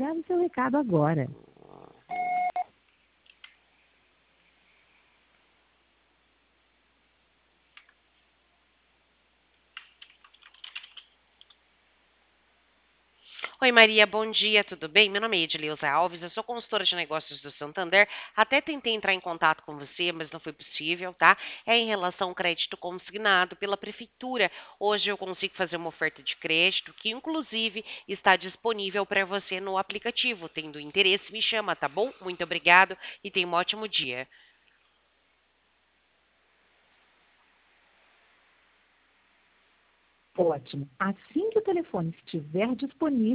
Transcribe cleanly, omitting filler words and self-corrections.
Grave seu recado agora. Oi, Maria, bom dia, tudo bem? Meu nome é Edileuza Alves, eu sou consultora de negócios do Santander. Até tentei entrar em contato com você, mas não foi possível, tá? É em relação ao crédito consignado pela prefeitura. Hoje eu consigo fazer uma oferta de crédito que, inclusive, está disponível para você no aplicativo. Tendo interesse, me chama, tá bom? Muito obrigado e tenha um ótimo dia. Ótimo. Assim que o telefone estiver disponível,